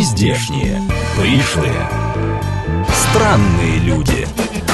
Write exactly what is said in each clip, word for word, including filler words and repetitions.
Нездешние, пришлые, странные люди,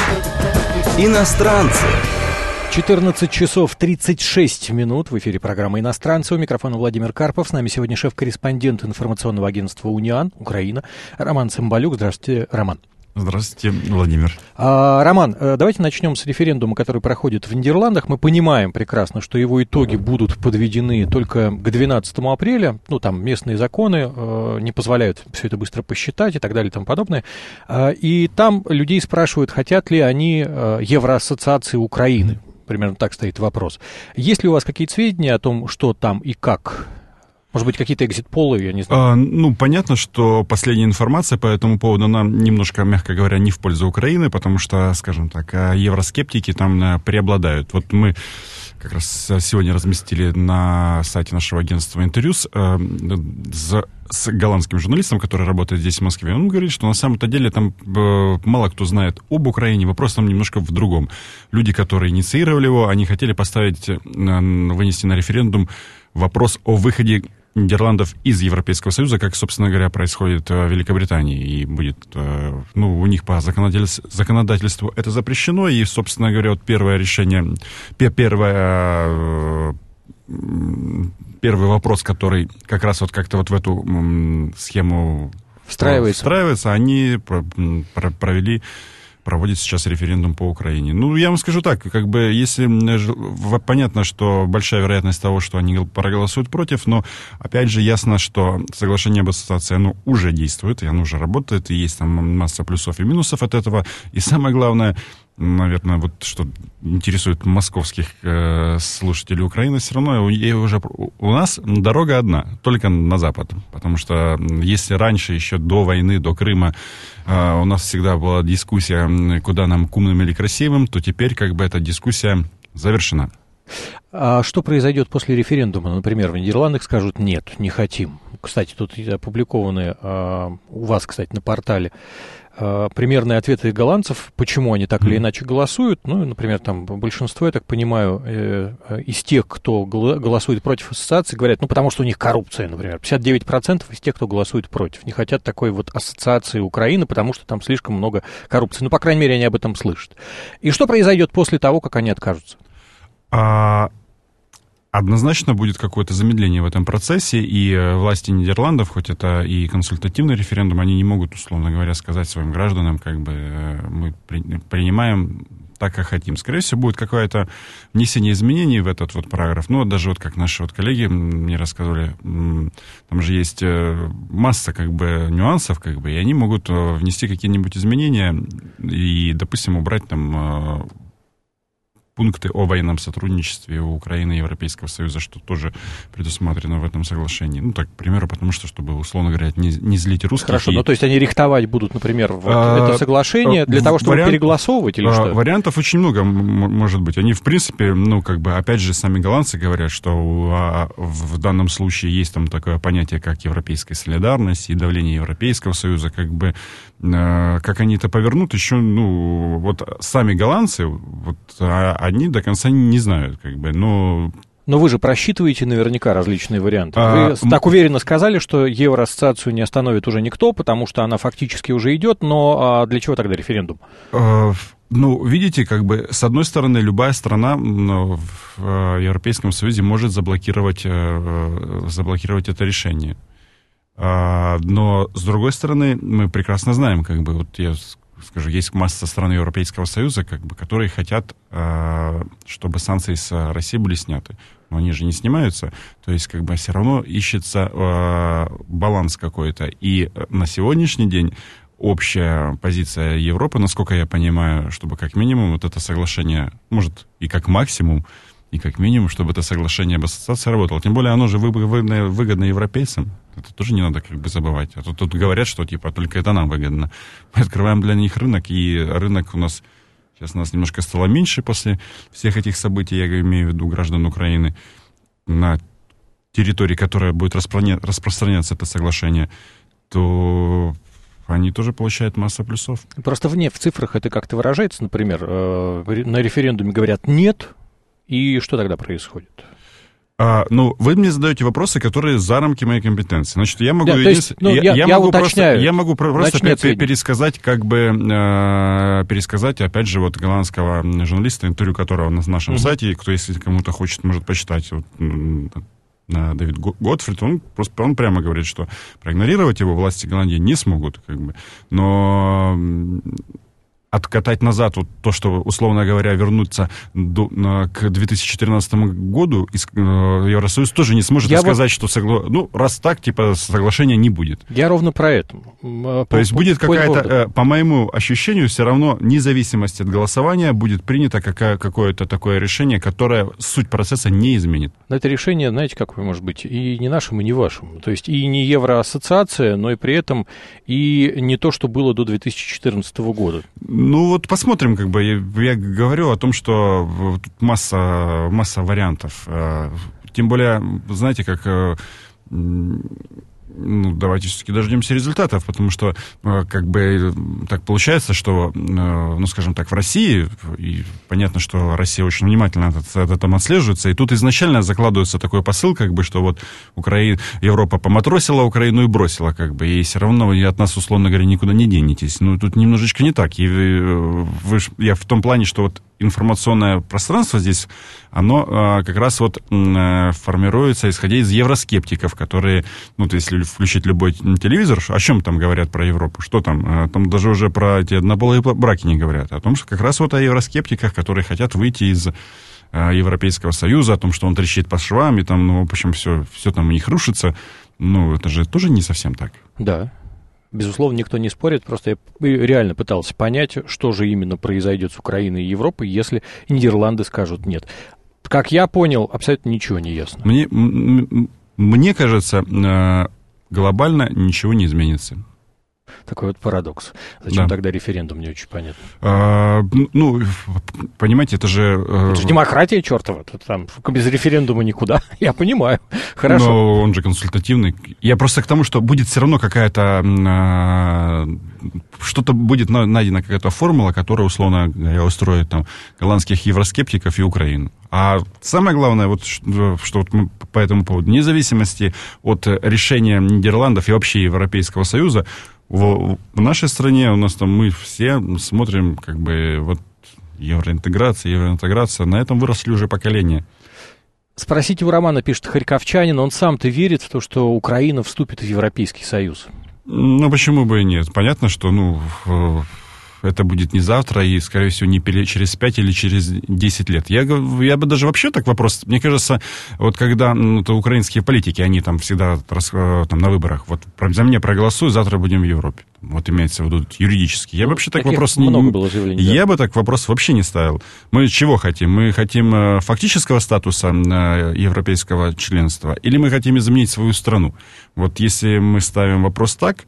иностранцы. четырнадцать часов тридцать шесть минут. В эфире программа «Иностранцы». У микрофона Владимир Карпов. С нами сегодня шеф-корреспондент информационного агентства «Униан», Украина, Роман Цымбалюк. Здравствуйте, Роман. Здравствуйте, Владимир. А, Роман, давайте начнем с референдума, который проходит в Нидерландах. Мы понимаем прекрасно, что его итоги будут подведены только к двенадцатому апреля. Ну, там местные законы э, не позволяют все это быстро посчитать и так далее и тому подобное. А, и там людей спрашивают, хотят ли они э, евроассоциации Украины. Примерно так стоит вопрос. Есть ли у вас какие-то сведения о том, что там и как? Может быть, какие-то экзит-полы, я не знаю. А, ну, понятно, что последняя информация по этому поводу, она немножко, мягко говоря, не в пользу Украины, потому что, скажем так, евроскептики там преобладают. Вот мы как раз сегодня разместили на сайте нашего агентства интервью с, с, с голландским журналистом, который работает здесь, в Москве. Он говорит, что на самом-то деле там мало кто знает об Украине, вопрос там немножко в другом. Люди, которые инициировали его, они хотели поставить, вынести на референдум вопрос о выходе Нидерландов из Европейского Союза, как, собственно говоря, происходит в Великобритании. И будет, ну, у них по законодательству, законодательству это запрещено. И, собственно говоря, вот первое решение, первое, первый вопрос, который как раз вот как-то вот в эту схему встраивается, встраивается они провели... проводит сейчас референдум по Украине. Ну, я вам скажу так, как бы, если понятно, что большая вероятность того, что они проголосуют против, но, опять же, ясно, что соглашение об ассоциации, оно уже действует, и оно уже работает, и есть там масса плюсов и минусов от этого, и самое главное, наверное, вот что интересует московских э, слушателей Украины, все равно уже, у нас дорога одна, только на запад. Потому что если раньше, еще до войны, до Крыма, э, у нас всегда была дискуссия, куда нам, к умным или красивым, то теперь как бы эта дискуссия завершена. А что произойдет после референдума? Например, в Нидерландах скажут «нет, не хотим». Кстати, тут опубликованы э, у вас, кстати, на портале примерные ответы голландцев, почему они так или иначе голосуют. Ну, например, там большинство, я так понимаю, э, из тех, кто голосует против ассоциации, говорят, ну, потому что у них коррупция, например. пятьдесят девять процентов из тех, кто голосует против, не хотят такой вот ассоциации Украины, потому что там слишком много коррупции. Ну, по крайней мере, они об этом слышат. И что произойдет после того, как они откажутся? А... Однозначно будет какое-то замедление в этом процессе, и власти Нидерландов, хоть это и консультативный референдум, они не могут, условно говоря, сказать своим гражданам, как бы мы принимаем так, как хотим. Скорее всего, будет какое-то внесение изменений в этот вот параграф. Ну, даже вот как наши вот коллеги мне рассказывали, там же есть масса как бы нюансов, как бы, и они могут внести какие-нибудь изменения и, допустим, убрать там пункты о военном сотрудничестве у Украины и Европейского Союза, что тоже предусмотрено в этом соглашении. Ну, так, к примеру, потому что, чтобы, условно говоря, не, не злить русских. Хорошо, и... ну, то есть они рихтовать будут, например, вот а, это соглашение для а, того, чтобы вариант, переголосовывать или а, что? Вариантов очень много может быть. Они, в принципе, ну, как бы, опять же, сами голландцы говорят, что а, в данном случае есть там такое понятие, как европейская солидарность и давление Европейского Союза, как бы, а, как они это повернут, еще, ну, вот сами голландцы, вот, а, они до конца не знают, как бы, но... Но вы же просчитываете наверняка различные варианты. Вы а, так уверенно сказали, что евроассоциацию не остановит уже никто, потому что она фактически уже идет, но а для чего тогда референдум? А, ну, видите, как бы, с одной стороны, любая страна в Европейском Союзе может заблокировать, заблокировать это решение. А, но, с другой стороны, мы прекрасно знаем, как бы, вот я... скажу, есть масса стран Европейского Союза, как бы, которые хотят, э, чтобы санкции с России были сняты. Но они же не снимаются. То есть, как бы, все равно ищется э, баланс какой-то. И на сегодняшний день общая позиция Европы, насколько я понимаю, чтобы как минимум вот это соглашение, может, и как максимум, и как минимум, чтобы это соглашение об ассоциации работало. Тем более, оно же выгодно, выгодно европейцам. Это тоже не надо как бы забывать. А то тут говорят, что типа только это нам выгодно. Мы открываем для них рынок, и рынок у нас... Сейчас у нас немножко стало меньше после всех этих событий, я имею в виду граждан Украины, на территории, которая будет распространя... распространяться это соглашение, то... они тоже получают массу плюсов. Просто вне в цифрах это как-то выражается, например, на референдуме говорят «нет», и что тогда происходит? А, ну, вы мне задаете вопросы, которые за рамки моей компетенции. Значит, я могу, да, един... есть, ну, я, я, я я могу уточняю. просто, я могу просто Значит, пер- пересказать, как бы, э, пересказать, опять же, вот голландского журналиста, интервью которого на нашем mm-hmm. сайте, кто, если кому-то хочет, может почитать. Вот, Дэвид Готфрид, он просто он прямо говорит, что проигнорировать его власти Голландии не смогут, как бы. Но откатать назад вот то, что, условно говоря, вернуться до, на, к две тысячи четырнадцатому году, из, э, Евросоюз тоже не сможет я сказать, вот... что согла... ну, раз так, типа, соглашения не будет. Я ровно про это. То по, есть будет какая-то, э, по моему ощущению, все равно, вне зависимости от голосования, будет принято какая, какое-то такое решение, которое суть процесса не изменит. Но это решение, знаете, какое может быть, и не нашим, и не вашим. То есть и не Евроассоциация, но и при этом и не то, что было до две тысячи четырнадцатого года. Ну, вот посмотрим, как бы, я, я говорю о том, что тут масса, масса вариантов. Тем более, знаете, как... Ну, давайте все-таки дождемся результатов, потому что, как бы, так получается, что, ну, скажем так, в России, и понятно, что Россия очень внимательно от этого отслеживается, и тут изначально закладывается такой посыл, как бы, что вот Украина, Европа поматросила Украину и бросила, как бы, и все равно вы от нас, условно говоря, никуда не денетесь. Ну, тут немножечко не так. И вы, я в том плане, что вот информационное пространство здесь, оно а, как раз вот а, формируется, исходя из евроскептиков, которые, ну, то если включить любой телевизор, о чем там говорят про Европу, что там, а, там даже уже про эти однополые браки не говорят, о том, что как раз вот о евроскептиках, которые хотят выйти из а, Европейского Союза, о том, что он трещит по швам, и там, ну, в общем, все, все там у них рушится, ну, это же тоже не совсем так. Да. Безусловно, никто не спорит, просто я реально пытался понять, что же именно произойдет с Украиной и Европой, если Нидерланды скажут нет. Как я понял, абсолютно ничего не ясно. Мне, мне кажется, глобально ничего не изменится. Такой вот парадокс. Зачем да. тогда референдум, не очень понятно. А, ну, понимаете, это же... Это же демократия чертова. Там без референдума никуда. Я понимаю. Хорошо. Но он же консультативный. Я просто к тому, что будет все равно какая-то... А, что-то будет найдена какая-то формула, которая, условно говоря, устроит там голландских евроскептиков и Украину. А самое главное, вот, что, что вот мы по этому поводу, вне зависимости от решения Нидерландов и вообще Европейского Союза, в, в нашей стране у нас там мы все смотрим, как бы, вот, евроинтеграция, евроинтеграция, на этом выросли уже поколения. Спросите у Романа, пишет харьковчанин, он сам-то верит в то, что Украина вступит в Европейский Союз? Ну, почему бы и нет? Понятно, что, ну... это будет не завтра и, скорее всего, не через пять или через десять лет. Я, я бы даже вообще так вопрос... Мне кажется, вот когда ну, то украинские политики, они там всегда там, на выборах, вот за меня проголосуй, завтра будем в Европе. Вот имеется в виду юридически. Я ну, вообще так вопрос... Много не, было заявлений, я да. бы так вопрос вообще не ставил. Мы чего хотим? Мы хотим фактического статуса европейского членства или мы хотим изменить свою страну? Вот если мы ставим вопрос так,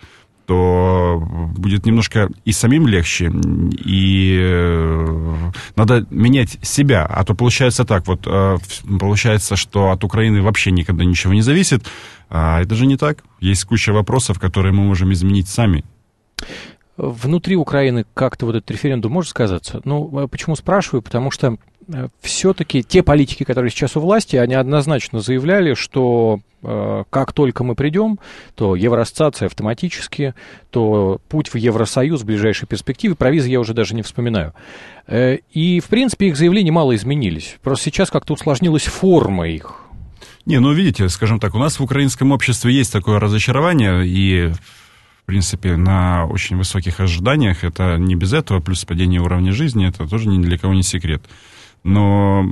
то будет немножко и самим легче, и э, надо менять себя. А то получается так, вот э, получается, что от Украины вообще никогда ничего не зависит, а это же не так. Есть куча вопросов, которые мы можем изменить сами. Внутри Украины как-то вот этот референдум может сказаться? Ну, почему спрашиваю? Потому что все-таки те политики, которые сейчас у власти, они однозначно заявляли, что э, как только мы придем, то евроассоциация автоматически, то путь в Евросоюз в ближайшей перспективе, про визы я уже даже не вспоминаю. Э, и, в принципе, их заявления мало изменились. Просто сейчас как-то усложнилась форма их. Не, ну, видите, скажем так, у нас в украинском обществе есть такое разочарование, и... В принципе, на очень высоких ожиданиях, это не без этого, плюс падение уровня жизни, это тоже ни для кого не секрет. Но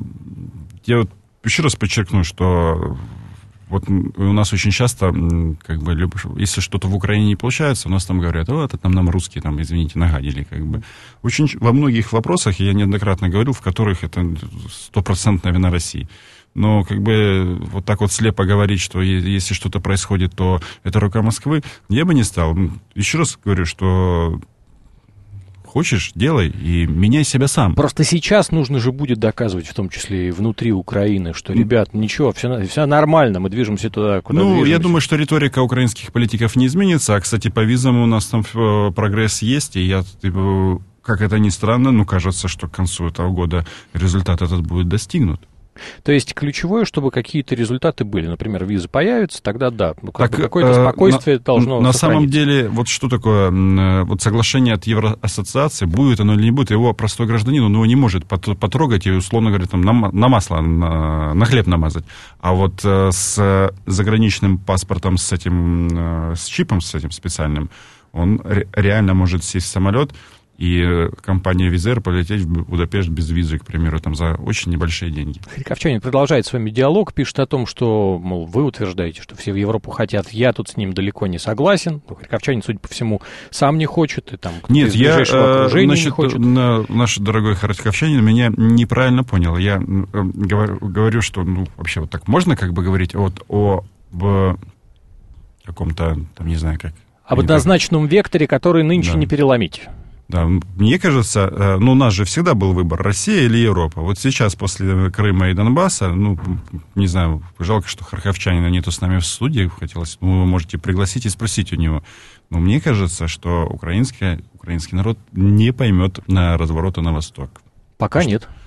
я вот еще раз подчеркну, что вот у нас очень часто, как бы, если что-то в Украине не получается, у нас там говорят, о, это там нам русские, там, извините, нагадили, как бы. Очень во многих вопросах, я неоднократно говорил, в которых это стопроцентная вина России. Но как бы вот так вот слепо говорить, что если что-то происходит, то это рука Москвы, я бы не стал. Еще раз говорю, что хочешь, делай и меняй себя сам. Просто сейчас нужно же будет доказывать, в том числе и внутри Украины, что, ребят, ничего, все, все нормально, мы движемся туда, куда ну, движемся. Я думаю, что риторика украинских политиков не изменится. А, кстати, по визам у нас там прогресс есть, и я... Как это ни странно, но кажется, что к концу этого года результат этот будет достигнут. То есть ключевое, чтобы какие-то результаты были. Например, визы появятся, тогда да, так, какое-то спокойствие э, должно На сохраниться. самом деле, вот что такое вот соглашение от Евроассоциации, будет оно или не будет, его простой гражданин, он его не может потрогать и, условно говоря, там, на, на масло, на, на хлеб намазать. А вот с заграничным паспортом, с этим, с чипом, с этим специальным, он ре- реально может сесть в самолет и компания Визер полететь в Будапешт без визы, к примеру, там за очень небольшие деньги. Харьковчанин продолжает с вами диалог, пишет о том, что, мол, вы утверждаете, что все в Европу хотят, я тут с ним далеко не согласен. Ну, харьковчанин, судя по всему, сам не хочет, и там кто-то Нет, из я, ближайшего окружения значит, не хочет. На, наш дорогой харьковчанин меня неправильно понял. Я говорю, говорю, что, ну, вообще вот так можно как бы говорить вот о об каком-то, там, не знаю, как... Об однозначном векторе, который нынче да. не переломить. Да, мне кажется, ну, у нас же всегда был выбор, Россия или Европа. Вот сейчас, после Крыма и Донбасса, ну, не знаю, жалко, что харьковчанина нету с нами в студии, хотелось, ну, вы можете пригласить и спросить у него. Но мне кажется, что украинский, украинский народ не поймет на разворота на восток. Пока что... нет.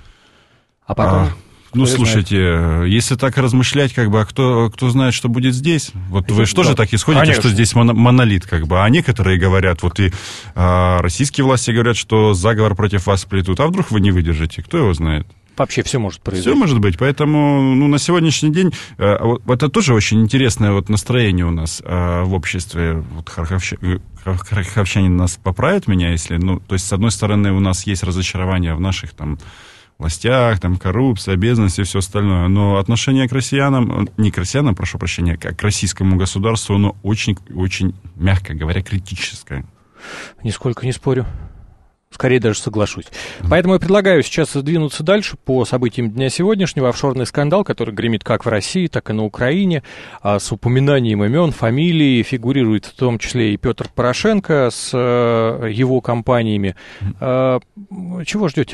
А потом... А... Ну, слушайте, знает. Если так размышлять, как бы, а кто, кто знает, что будет здесь? Вот это, вы что да. же так исходите, Конечно. Что здесь монолит, как бы, а некоторые говорят, вот и а, российские власти говорят, что заговор против вас плетут, а вдруг вы не выдержите, кто его знает? Вообще все может произойти. Все может быть, поэтому, ну, на сегодняшний день, а, вот, это тоже очень интересное вот настроение у нас а, в обществе, вот харьковчанин, харьковчанин нас поправит меня, если, ну, то есть, с одной стороны, у нас есть разочарование в наших, там, властях, там, коррупция, бедность и все остальное. Но отношение к россиянам, не к россиянам, прошу прощения, а к российскому государству, оно очень, очень, мягко говоря, критическое. Нисколько не спорю. Скорее даже соглашусь. Поэтому я предлагаю сейчас двинуться дальше по событиям дня сегодняшнего. Офшорный скандал, который гремит как в России, так и на Украине, с упоминанием имен, фамилий, фигурирует в том числе и Петр Порошенко с его компаниями. Чего ждете?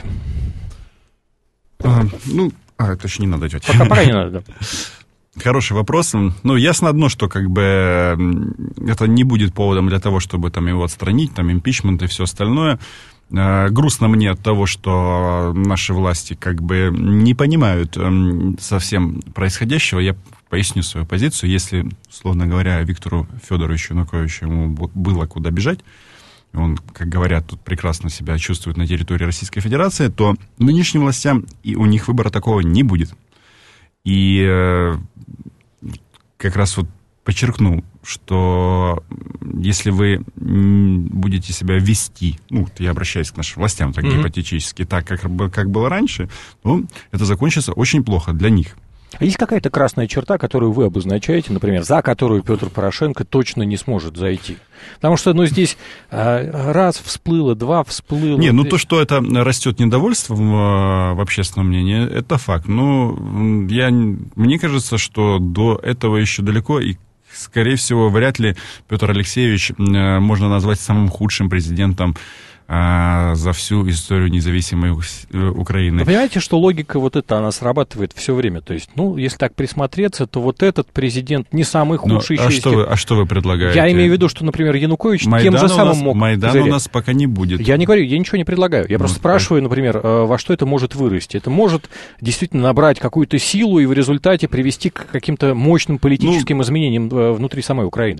А, ну, а, это еще не надо делать. Пока, пока не надо, да. Хороший вопрос. Ну, ясно одно, что как бы это не будет поводом для того, чтобы там его отстранить, там импичмент и все остальное. А, грустно мне от того, что наши власти как бы не понимают совсем происходящего. Я поясню свою позицию. Если, условно говоря, Виктору Федоровичу Януковичу ему было куда бежать, он, как говорят, тут прекрасно себя чувствует на территории Российской Федерации, то нынешним властям и у них выбора такого не будет. И э, как раз вот подчеркну, что если вы будете себя вести, ну, я обращаюсь к нашим властям так mm-hmm. гипотетически, так, как, как было раньше, то это закончится очень плохо для них. А есть какая-то красная черта, которую вы обозначаете, например, за которую Петр Порошенко точно не сможет зайти? Потому что, ну, здесь а, раз всплыло, два всплыло... Не, ну, то, что это растет недовольство в, в общественном мнении, это факт. Ну, я, мне кажется, что до этого еще далеко, и, скорее всего, вряд ли Петр Алексеевич можно назвать самым худшим президентом за всю историю независимой Украины. Вы понимаете, что логика вот эта, она срабатывает все время? То есть, ну, если так присмотреться, то вот этот президент не самый худший. Ну, а, что вы, а что вы предлагаете? Я имею в виду, что, например, Янукович Майдан тем же самым нас, мог Майдан козырять. У нас пока не будет. Я не говорю, я ничего не предлагаю. Я ну, просто спрашиваю, например, во что это может вырасти. Это может действительно набрать какую-то силу и в результате привести к каким-то мощным политическим ну, изменениям внутри самой Украины.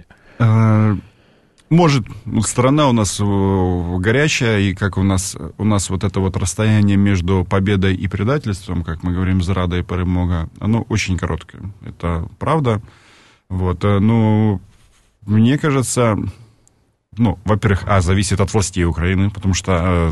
Может, страна у нас горячая, и как у нас, у нас вот это вот расстояние между победой и предательством, как мы говорим, зрада и перемога, оно очень короткое. Это правда. Вот, ну, мне кажется, ну, во-первых, а, зависит от властей Украины, потому что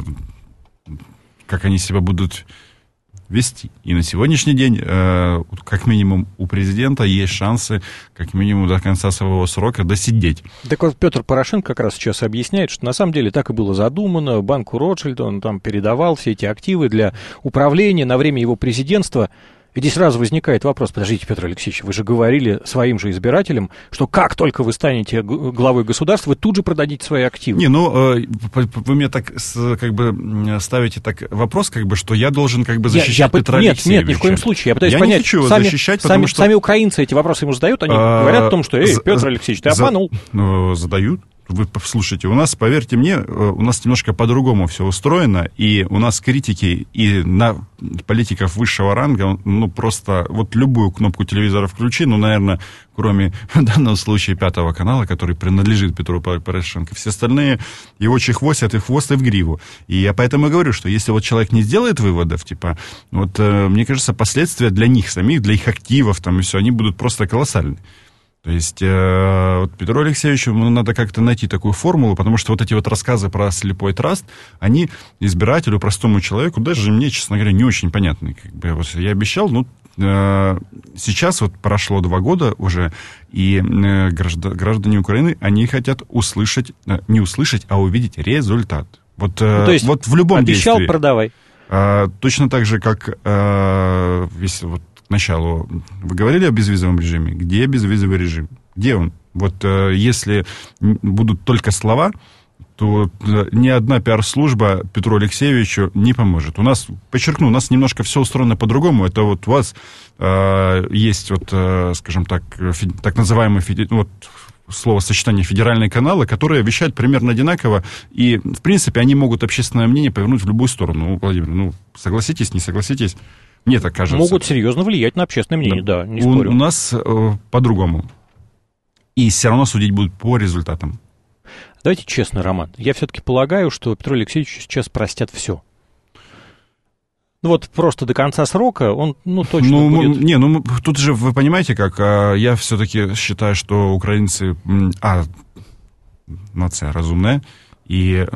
как они себя будут вести. И на сегодняшний день, э, как минимум, у президента есть шансы, как минимум, до конца своего срока досидеть. Так вот, Петр Порошенко как раз сейчас объясняет, что на самом деле так и было задумано. Банку Ротшильда он там передавал все эти активы для управления на время его президентства. И здесь сразу возникает вопрос: подождите, Петр Алексеевич, вы же говорили своим же избирателям, что как только вы станете главой государства, вы тут же продадите свои активы. Не, ну, вы мне так, как бы, ставите так вопрос, как бы, что я должен, как бы, защищать я, я, Петра нет, Алексеевича. Нет, ни в коем случае. Я пытаюсь я понять, не хочу его сами, защищать, сами, потому что... Сами украинцы эти вопросы ему задают, они а, говорят о том, что, эй, Петр Алексеевич, ты за, обманул. Ну, задают. вы послушайте, у нас, поверьте мне, у нас немножко по-другому все устроено, и у нас критики и на политиков высшего ранга, ну, просто вот любую кнопку телевизора включи, ну, наверное, кроме в данном случае Пятого канала, который принадлежит Петру Порошенко, все остальные его чехвостят и в хвост, и в гриву. И я поэтому и говорю, что если вот человек не сделает выводов, типа, вот, мне кажется, последствия для них самих, для их активов, там, и все, они будут просто колоссальны. То есть э, вот Петру Алексеевичу ну, надо как-то найти такую формулу, потому что вот эти вот рассказы про слепой траст, они избирателю, простому человеку, даже мне, честно говоря, не очень понятны. Как бы, вот я обещал, ну, э, сейчас вот прошло два года уже, и э, граждан, граждане Украины, они хотят услышать, э, не услышать, а увидеть результат. Вот, э, ну, то есть вот в любом обещал, действии. Продавай. Э, точно так же, как э, если вот к началу вы говорили о безвизовом режиме. Где безвизовый режим? Где он? Вот э, если будут только слова, то э, ни одна пиар-служба Петру Алексеевичу не поможет. У нас, подчеркну, у нас немножко все устроено по-другому. Это вот у вас э, есть, вот, э, скажем так, фи, так называемый феди, вот, словосочетание федеральные каналы, которые вещают примерно одинаково, и, в принципе, они могут общественное мнение повернуть в любую сторону. Ну, Владимир, ну, согласитесь, не согласитесь? Мне так кажется. Могут серьезно влиять на общественное мнение, да, да не спорю. У, у нас э, по-другому. И все равно судить будут по результатам. Давайте честно, Роман. Я все-таки полагаю, что Петру Алексеевичу сейчас простят все. Ну вот просто до конца срока он, ну, точно ну, будет... Не, ну, тут же, вы понимаете, как, я все-таки считаю, что украинцы, а, нация разумная, и...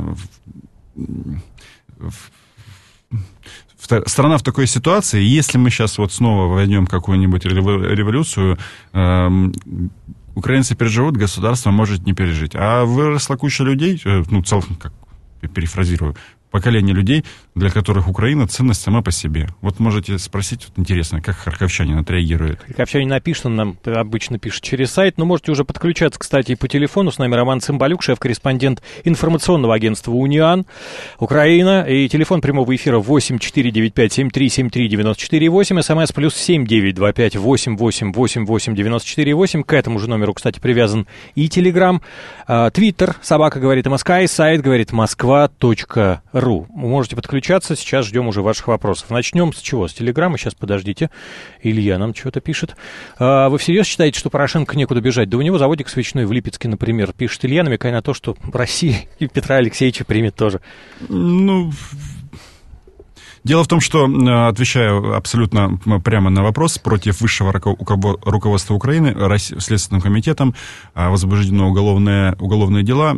Страна в такой ситуации, если мы сейчас вот снова войдем в какую-нибудь революцию, э, украинцы переживут, государство может не пережить. А выросла куча людей, э, ну, цел, как перефразирую, поколение людей, для которых Украина ценность сама по себе. Вот можете спросить, вот интересно, как харьковчанин отреагирует. Харьковчанин напишет, он нам обычно пишет через сайт, но можете уже подключаться, кстати, и по телефону. С нами Роман Цымбалюк, шеф-корреспондент информационного агентства «Униан», Украина, и телефон прямого эфира восемь четыре девять пять семь три семь три девять четыре восемь, смс плюс семь девять два пять восемь восемь восемь восемь девять четыре восемь. К этому же номеру, кстати, привязан и Телеграм, Твиттер, собака говорит МСК, и сайт говорит москва точка ру. Вы можете подключаться, сейчас ждем уже ваших вопросов. Начнем с чего? С Телеграма, сейчас подождите. Илья нам что-то пишет. Вы всерьез считаете, что Порошенко некуда бежать? Да у него заводик свечной в Липецке, например, пишет Илья, намекая на то, что Россия и Петра Алексеевича примет тоже. Ну... Дело в том, что, отвечаю абсолютно прямо на вопрос, против высшего руководства Украины Следственным комитетом возбуждено уголовные, уголовные дела.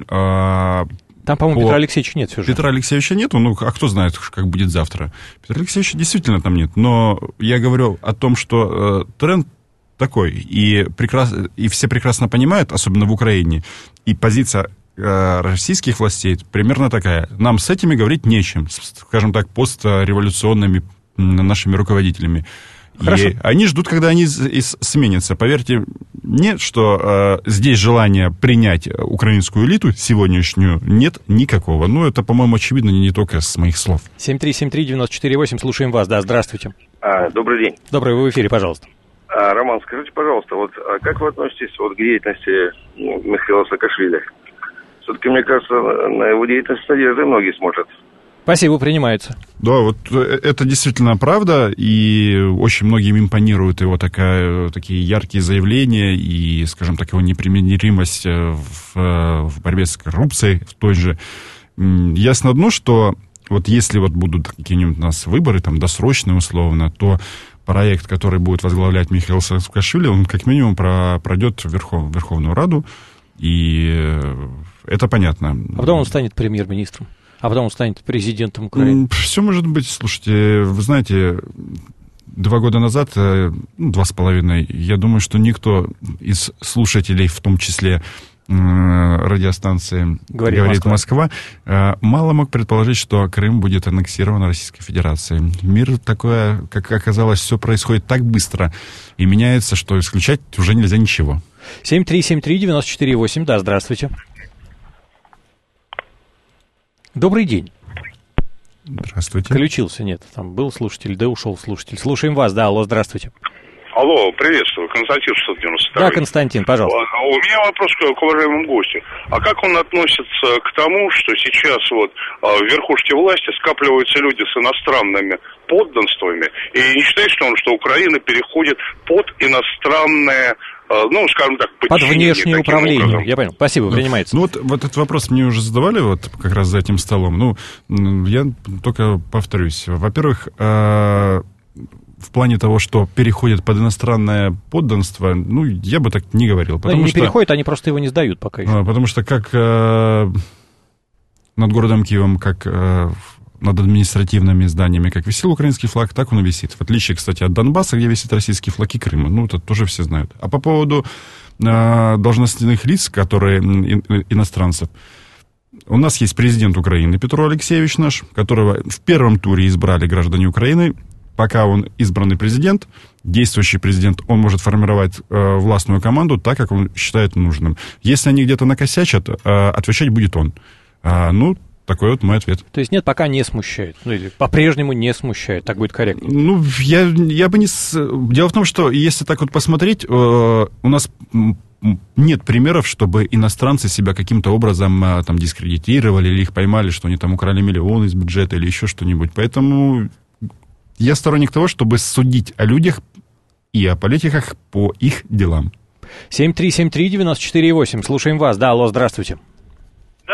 Там, по-моему, по... Петра Алексеевича нет все же. Петра Алексеевича нету, ну, а кто знает, как будет завтра. Петра Алексеевича действительно там нет, но я говорю о том, что э, тренд такой, и, прекрас... и все прекрасно понимают, особенно в Украине, и позиция э, российских властей примерно такая. Нам с этими говорить нечем, скажем так, постреволюционными нашими руководителями. Хорошо. И они ждут, когда они сменятся. Поверьте мне, что э, здесь желания принять украинскую элиту сегодняшнюю нет никакого. Ну, это, по-моему, очевидно не, не только с моих слов. семь три семь три девять четыре восемь, слушаем вас. Да, здравствуйте. А, добрый день. Добрый, вы в эфире, пожалуйста. А, Роман, скажите, пожалуйста, вот а как вы относитесь вот, к деятельности ну, Михаила Саакашвили? Все-таки, мне кажется, на его деятельность надежды многие смотрят. Спасибо, принимается. Да, вот это действительно правда, и очень многим импонирует его такая, такие яркие заявления и, скажем так, его непримиримость в, в борьбе с коррупцией в той же. Ясно одно, что вот если вот будут какие-нибудь у нас выборы, там, досрочные условно, то проект, который будет возглавлять Михаил Саакашвили, он как минимум про, пройдет в Верхов, Верховную Раду, и это понятно. А потом он станет премьер-министром. А потом он станет президентом Украины. Все может быть. Слушайте, вы знаете, два года назад, ну, два с половиной, я думаю, что никто из слушателей, в том числе радиостанции «Говорит, Говорит Москва», Москва, мало мог предположить, что Крым будет аннексирован Российской Федерацией. Мир такое, как оказалось, все происходит так быстро и меняется, что исключать уже нельзя ничего. семь три семь три девять четыре восемь, да, здравствуйте. Добрый день. Здравствуйте. Включился, нет, там был слушатель, да ушел слушатель. Слушаем вас, да, алло, здравствуйте. Алло, приветствую, Константин шестьсот девяносто два. Да, Константин, пожалуйста. У меня вопрос к, к уважаемому гостю. А как он относится к тому, что сейчас вот в верхушке власти скапливаются люди с иностранными подданствами, и не считает ли он, что Украина переходит под иностранное, ну, скажем так, под внешнее управление? Образом? Я понял, спасибо, принимается. Ну вот, вот этот вопрос мне уже задавали вот как раз за этим столом. Ну, я только повторюсь. Во-первых, в плане того, что переходят под иностранное подданство, ну, я бы так не говорил. Потому они не что, переходят, они просто его не сдают пока еще. Потому что как э, над городом Киевом, как э, над административными зданиями, как висел украинский флаг, так он и висит. В отличие, кстати, от Донбасса, где висит российский флаг, и Крыма. Ну, это тоже все знают. А по поводу э, должностных лиц, которые и, иностранцев, у нас есть президент Украины Петро Алексеевич наш, которого в первом туре избрали граждане Украины. Пока он избранный президент, действующий президент, он может формировать э, властную команду так, как он считает нужным. Если они где-то накосячат, э, отвечать будет он. А, ну, такой вот мой ответ. То есть нет, пока не смущает. Ну, или по-прежнему не смущает. Так будет корректно. Ну, я, я бы не... Дело в том, что если так вот посмотреть, э, у нас... Нет примеров, чтобы иностранцы себя каким-то образом а, там дискредитировали или их поймали, что они там украли миллионы из бюджета или еще что-нибудь. Поэтому я сторонник того, чтобы судить о людях и о политиках по их делам. семь три семь три девяносто четыре восемь. Слушаем вас. Да, алло, здравствуйте. Да,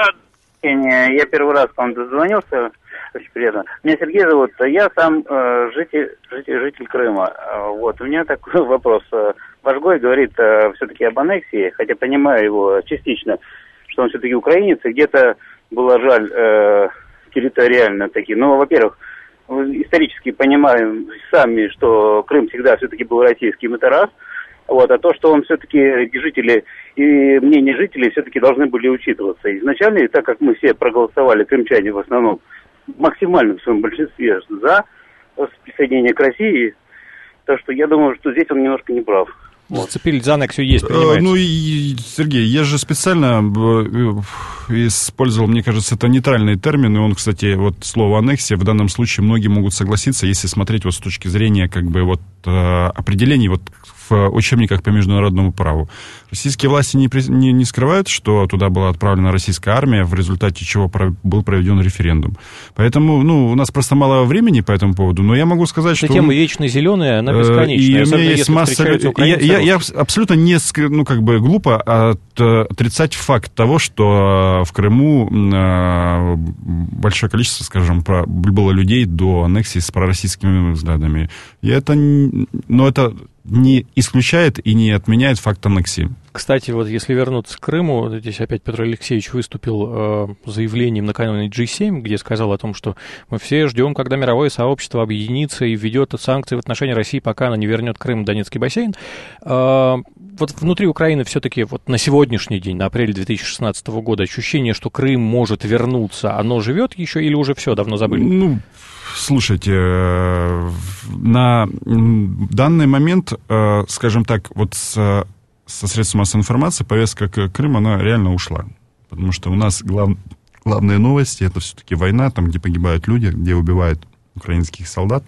я первый раз к вам дозвонился. Очень приятно. Меня Сергей зовут. Я сам э, житель, житель, житель Крыма. Вот. У меня такой вопрос. Ваш гость говорит э, все-таки об аннексии, хотя понимаю его частично, что он все-таки украинец, и где-то было жаль э, территориально такие. Но, во-первых, исторически понимаем сами, что Крым всегда все-таки был российским, это раз. Вот. А то, что он все-таки жители и мнение жителей все-таки должны были учитываться. Изначально, и так как мы все проголосовали, крымчане в основном, максимально в своем большинстве за присоединение к России, так что я думаю, что здесь он немножко не прав. Вот. Зацепили за аннексию, есть, понимаете? Ну, и, Сергей, я же специально использовал, мне кажется, это нейтральный термин, и он, кстати, вот слово аннексия в данном случае многие могут согласиться, если смотреть вот с точки зрения как бы вот определений вот в учебниках по международному праву. Российские власти не, не, не скрывают, что туда была отправлена российская армия, в результате чего про, был проведен референдум. Поэтому, ну, у нас просто мало времени по этому поводу, но я могу сказать, Эта что... тема вечно зеленая, она бесконечная. И у меня есть масса... Я, я, я абсолютно не, ну, как бы глупо отрицать факт того, что в Крыму большое количество, скажем, было людей до аннексии с пророссийскими взглядами. И это... Но это... не исключает и не отменяет факт аннексии. Кстати, вот если вернуться к Крыму, здесь опять Петр Алексеевич выступил э, заявлением накануне джи семь, где сказал о том, что мы все ждем, когда мировое сообщество объединится и введет санкции в отношении России, пока она не вернет Крым, Донецкий бассейн. Э, вот внутри Украины все-таки вот на сегодняшний день, на апрель две тысячи шестнадцатого года, ощущение, что Крым может вернуться, оно живет еще или уже все, давно забыли? Ну, слушайте, на данный момент, скажем так, вот с, со средств массовой информации повестка к Крыму, она реально ушла. Потому что у нас глав, главные новости, это все-таки война, там, где погибают люди, где убивают украинских солдат.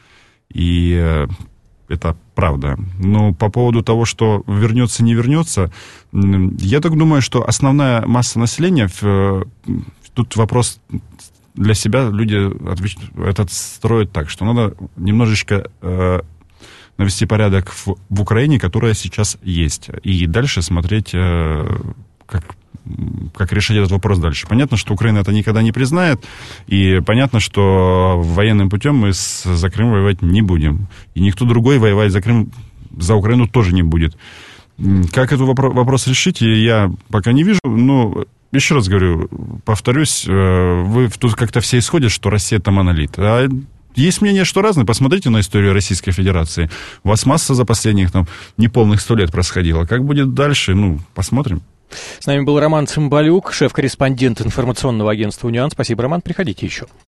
И это правда. Но по поводу того, что вернется, не вернется, я так думаю, что основная масса населения, тут вопрос... Для себя люди этот строят так, что надо немножечко э, навести порядок в, в Украине, которая сейчас есть, и дальше смотреть, э, как, как решить этот вопрос дальше. Понятно, что Украина это никогда не признает, и понятно, что военным путем мы с, за Крым воевать не будем, и никто другой воевать за Крым, за Украину тоже не будет. Как этот вопрос решить, я пока не вижу, но... Еще раз говорю, повторюсь, вы тут как-то все исходят, что Россия это монолит. А есть мнение, что разное. Посмотрите на историю Российской Федерации. У вас масса за последних там, неполных сто лет происходила. Как будет дальше, ну, посмотрим. С нами был Роман Цымбалюк, шеф-корреспондент информационного агентства «Униан». Спасибо, Роман. Приходите еще.